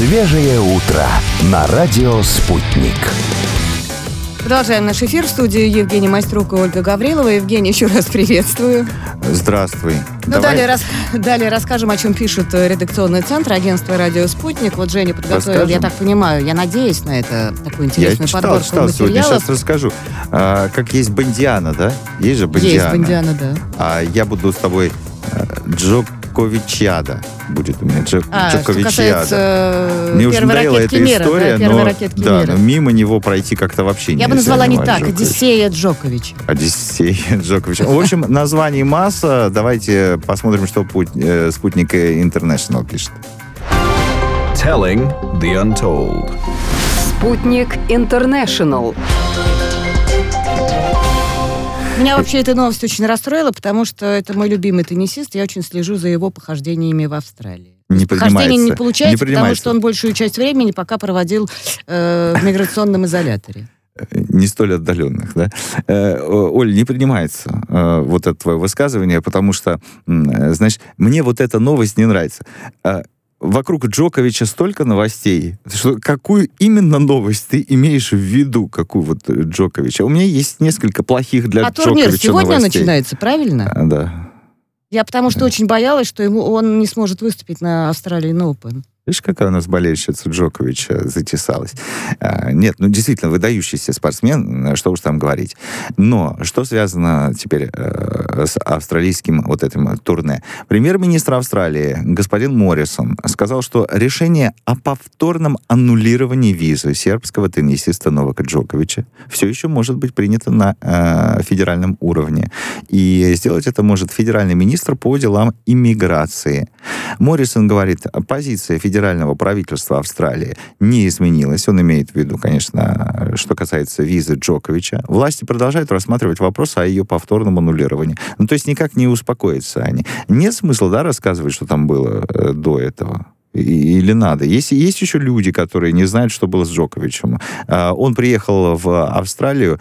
Свежее утро на радио «Спутник». Продолжаем наш эфир. В студии Евгений Майструк и Ольга Гаврилова. Евгений, еще раз приветствую. Здравствуй. Далее расскажем, о чем пишет редакционный центр агентства «Радио Спутник». Вот Женя подготовил, я так понимаю, я надеюсь на это, такую интересную подборку материалов. Сегодня сейчас расскажу. Как есть Бондиана, да? Есть же Бондиана. Есть Бондиана, да. А я буду с тобой Джоковичиада. Будет у меня Джоковичиада. Мне уже надоела эта история, но мимо него пройти как-то вообще нельзя. Я бы назвала не так. Одиссея Джоковича. Одиссея Джоковича. В общем, названий масса. Давайте посмотрим, что Спутник International пишет. Telling the Untold. Спутник International. Меня вообще эта новость очень расстроила, потому что это мой любимый теннисист, я очень слежу за его похождениями в Австралии. Похождения не получается, потому что он большую часть времени пока проводил в миграционном изоляторе. Не столь отдаленных, да? Оль, не принимается вот это твое высказывание, потому что, знаешь, мне вот эта новость не нравится. Вокруг Джоковича столько новостей, что какую именно новость ты имеешь в виду, какую вот Джоковича? У меня есть несколько плохих для Джоковича новостей. А турнир сегодня начинается, правильно? Да. Я потому что очень боялась, что он не сможет выступить на Australian Open. Видишь, какая у нас болельщица Джоковича затесалась. Нет, действительно, выдающийся спортсмен, что уж там говорить. Но что связано теперь с австралийским вот этим турне? Премьер-министр Австралии, господин Моррисон, сказал, что решение о повторном аннулировании визы сербского теннисиста Новака Джоковича все еще может быть принято на федеральном уровне. И сделать это может федеральный министр по делам иммиграции. Моррисон говорит, позиция федерального правительства Австралии не изменилась. Он имеет в виду, конечно, что касается визы Джоковича. Власти продолжают рассматривать вопрос о ее повторном аннулировании. Ну, то есть никак не успокоятся они. Нет смысла, да, рассказывать, что там было до этого? Или надо? Есть еще люди, которые не знают, что было с Джоковичем. Он приехал в Австралию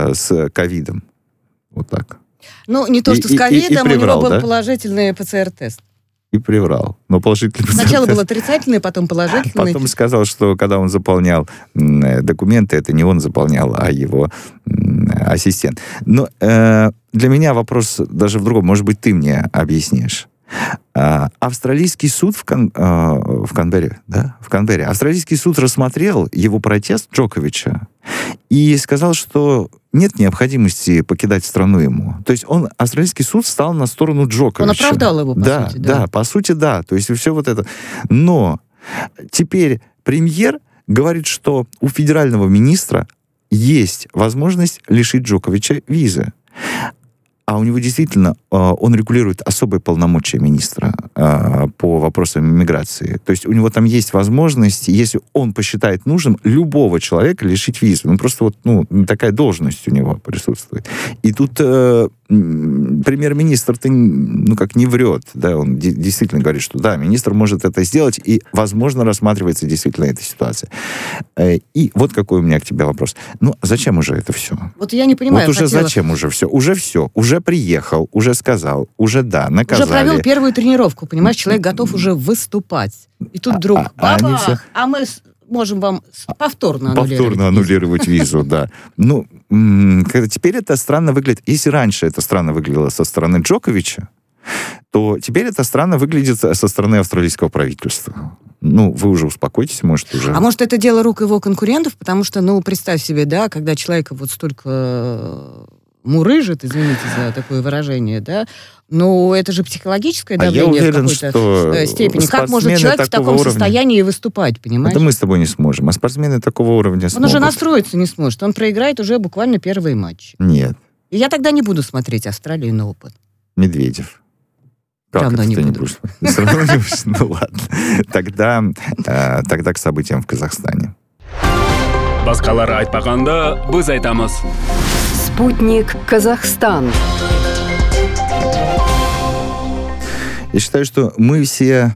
с ковидом. Вот так. Ну, не то, что с ковидом, у него был да? положительный ПЦР-тест. И приврал. Но положительный Сначала был отрицательный, потом положительный. Потом сказал, что когда он заполнял документы, это не он заполнял, а его ассистент. Но для меня вопрос даже в другом. Может быть, ты мне объяснишь. Австралийский суд в Канберре, да? В Канберре. Австралийский суд рассмотрел его протест Джоковича и сказал, что нет необходимости покидать страну ему. То есть австралийский суд встал на сторону Джоковича. Он оправдал его, по сути, да? Да, по сути, да. То есть все вот это. Но теперь премьер говорит, что у федерального министра есть возможность лишить Джоковича визы. А у него действительно, он регулирует особые полномочия министра по вопросам иммиграции. То есть у него там есть возможность, если он посчитает нужным, любого человека лишить визы. Ну, просто такая должность у него присутствует. И тут премьер-министр-то, не врет. Да? Он действительно говорит, что да, министр может это сделать, и, возможно, рассматривается действительно эта ситуация. И вот какой у меня к тебе вопрос. Зачем уже это все? Вот я не понимаю. Зачем уже все? Уже приехал, уже сказал, уже наказали. Уже провел первую тренировку, понимаешь, человек готов уже выступать. И тут вдруг, мы можем вам повторно аннулировать визу, да. Теперь это странно выглядит. Если раньше это странно выглядело со стороны Джоковича, то теперь это странно выглядит со стороны австралийского правительства. Вы уже успокойтесь, может, уже... А может, это дело рук его конкурентов, потому что, представь себе, да, когда человека вот столько мурыжит, извините за такое выражение, да, это же психологическое давление в какой-то степени. Как может человек в таком состоянии выступать, понимаешь? Это мы с тобой не сможем, а спортсмены такого уровня смогут. Он уже настроиться не сможет, он проиграет уже буквально первые матчи. Нет. И я тогда не буду смотреть Australian Open. Медведев. Как равно это не ты буду. не будешь? Ну ладно. Тогда к событиям в Казахстане. Баскалар айтпаганда біз айтамыз. Спутник Казахстан. Я считаю, что мы все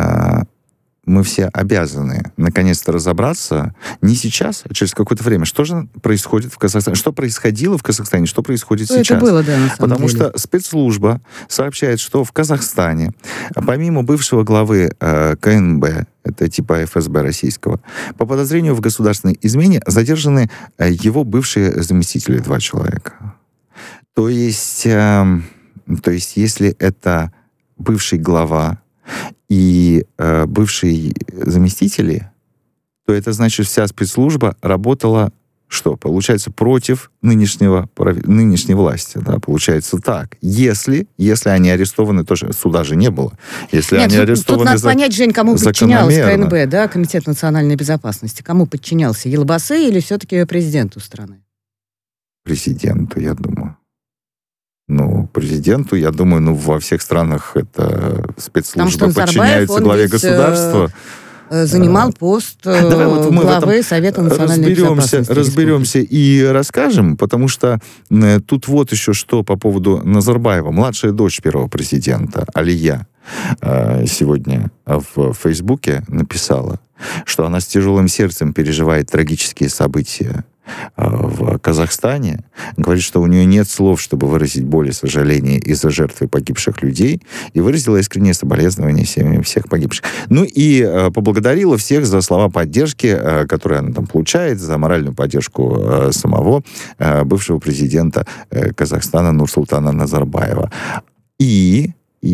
обязаны наконец-то разобраться не сейчас, а через какое-то время, что же происходит в Казахстане, что происходило в Казахстане, что происходит сейчас. Это было, да, на самом Потому деле. что спецслужба сообщает, что в Казахстане, помимо бывшего главы КНБ это типа ФСБ российского, по подозрению в государственной измене задержаны его бывшие заместители, 2 человека. То есть, если это бывший глава и бывшие заместители, то это значит, вся спецслужба работала, что, получается, против нынешней власти, да, получается так. Если они арестованы, тоже суда же не было. Если они арестованы тут надо понять, Жень, кому подчинялась КНБ, да, Комитет национальной безопасности. Кому подчинялся, Елбасы или все-таки президенту страны? Президенту, я думаю. Президенту, я думаю, во всех странах это спецслужба подчиняется главе государства. Занимал пост главы Совета национальной безопасности. Разберемся и расскажем, потому что тут вот еще что по поводу Назарбаева. Младшая дочь первого президента, Алия, сегодня в Фейсбуке написала, что она с тяжелым сердцем переживает трагические события в Казахстане, говорит, что у нее нет слов, чтобы выразить боль и сожаление из-за жертвы погибших людей, и выразила искреннее соболезнование семьям всех погибших. И поблагодарила всех за слова поддержки, которые она там получает, за моральную поддержку самого бывшего президента Казахстана Нурсултана Назарбаева. И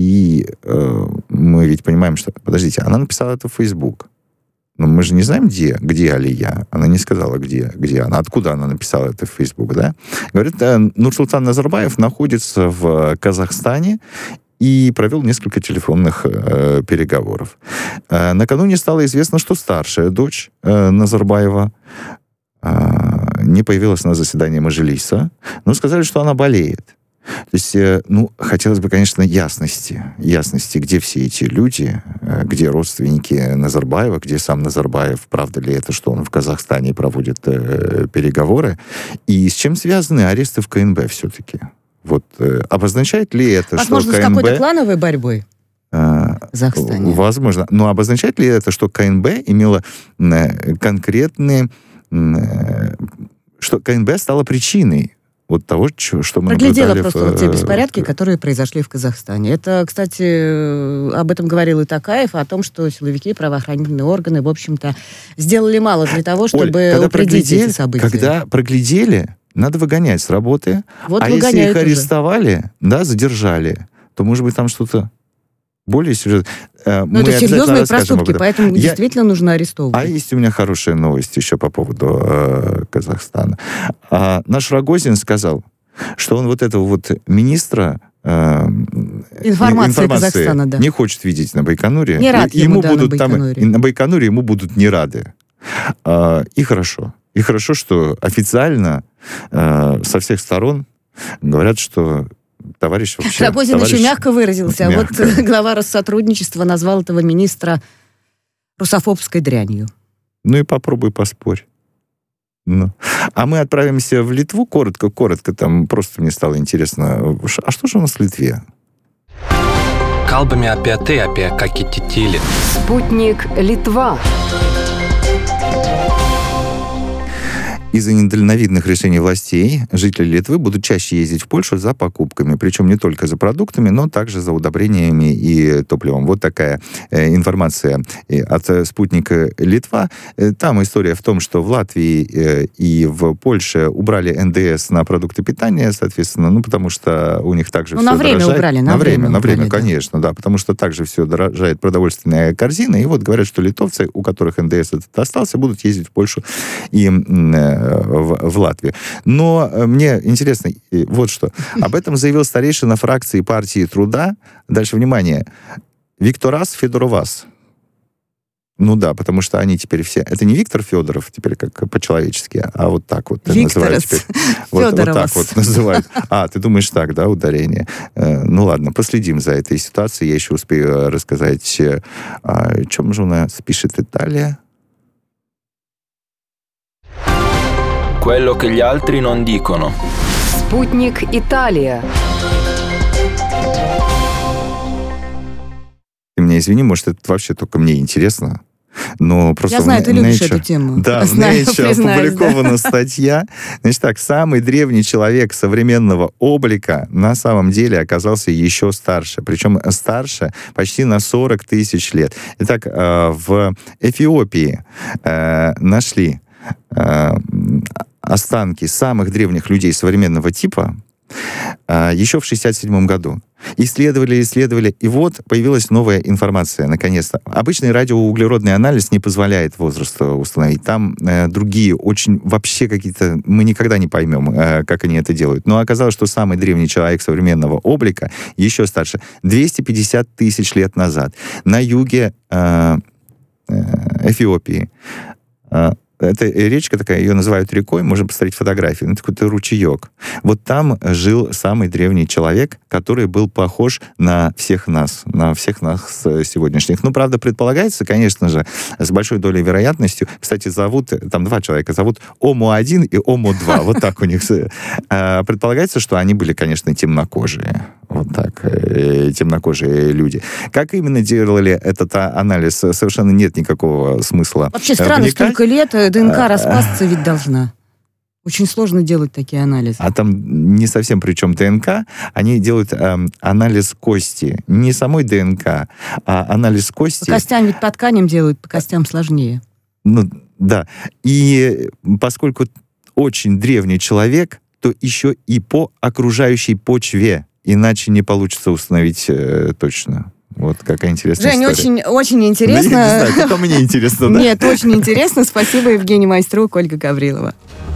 мы ведь понимаем, что... Подождите, она написала это в Facebook. Но мы же не знаем, где Алия. Она не сказала, где она. Откуда она написала это в Facebook, да? Говорит, Нурсултан Назарбаев находится в Казахстане и провел несколько телефонных переговоров. Накануне стало известно, что старшая дочь Назарбаева не появилась на заседании Маджлиса, но сказали, что она болеет. То есть, хотелось бы, конечно, ясности, где все эти люди, где родственники Назарбаева, где сам Назарбаев, правда ли это, что он в Казахстане проводит переговоры, и с чем связаны аресты в КНБ все-таки? Вот обозначает ли это, возможно, что КНБ... с какой-то клановой борьбой в Казахстане? Возможно. Но обозначает ли это, что КНБ имела конкретные... что КНБ стала причиной вот того, что мы проглядела наблюдали просто те беспорядки, которые произошли в Казахстане. Это, кстати, об этом говорил и Токаев, о том, что силовики и правоохранительные органы, в общем-то, сделали мало для того, чтобы упредить эти события. Когда проглядели, надо выгонять с работы. Вот если их арестовали, задержали, то, может быть, там что-то более сюжет. Это серьезные проступки, поэтому действительно нужно арестовывать. А есть у меня хорошая новость еще по поводу Казахстана. Наш Рогозин сказал, что он вот этого вот министра информации Казахстана, да, не хочет видеть на Байконуре. Не рад ему, на Байконуре. На Байконуре ему будут не рады. И хорошо. И хорошо, что официально со всех сторон говорят, что товарищ вообще... Рогозин еще мягко выразился. А вот глава Россотрудничества назвал этого министра русофобской дрянью. И попробуй поспорь. А мы отправимся в Литву коротко, там просто мне стало интересно. А что же у нас в Литве? Kalbame apie tai, apie ką kiti tyli. Спутник Литва. Из-за недальновидных решений властей жители Литвы будут чаще ездить в Польшу за покупками. Причем не только за продуктами, но также за удобрениями и топливом. Вот такая информация от спутника Литва. Там история в том, что в Латвии и в Польше убрали НДС на продукты питания, соответственно, потому что у них также все дорожает. На время убрали. На время, конечно, да. Потому что также все дорожает продовольственная корзина. И вот говорят, что литовцы, у которых НДС этот остался, будут ездить в Польшу и в Латвию. Но мне интересно вот что. Об этом заявил старейшина фракции партии Труда. Дальше, внимание. Викторас Федоровас. Потому что они теперь все... Это не Виктор Федоров, теперь как по-человечески, а вот так вот называют теперь. Вот так вот называют. Ты думаешь так, да, ударение? Ладно, последим за этой ситуацией. Я еще успею рассказать, о чем же у нас пишет Италия. Quello che gli altri non dicono. Спутник Италия. Ты меня извини, может, это вообще только мне интересно. но просто... Я знаю, ты любишь эту тему. Да, в Nature опубликована статья. Значит так, самый древний человек современного облика на самом деле оказался еще старше. Причем старше почти на 40 тысяч лет. Итак, в Эфиопии нашли останки самых древних людей современного типа еще в 1967 году. Исследовали, и вот появилась новая информация, наконец-то. Обычный радиоуглеродный анализ не позволяет возраст установить. Там другие, очень вообще какие-то... Мы никогда не поймем, как они это делают. Но оказалось, что самый древний человек современного облика еще старше. 250 тысяч лет назад. На юге Эфиопии. Это речка такая, ее называют рекой, можно посмотреть фотографии, это какой-то ручеек. Вот там жил самый древний человек, который был похож на всех нас сегодняшних. Ну, правда, предполагается, конечно же, с большой долей вероятностью, кстати, там два человека, зовут Омо-1 и Омо-2, вот так у них. Предполагается, что они были, конечно, темнокожие. Вот так, темнокожие люди. Как именно делали этот анализ, совершенно нет никакого смысла. Вообще странно, столько лет ДНК распасться ведь должна. Очень сложно делать такие анализы. А там не совсем причем ДНК. Они делают анализ кости. Не самой ДНК, а анализ кости. По костям ведь по тканям делают, по костям сложнее. Ну, да. И поскольку очень древний человек, то еще и по окружающей почве. Иначе не получится установить точно. Вот какая интересная история. Жень, очень интересно. Я не знаю, только мне интересно, да? Нет, очень интересно. Спасибо, Евгений Майструк, Ольга Гаврилова.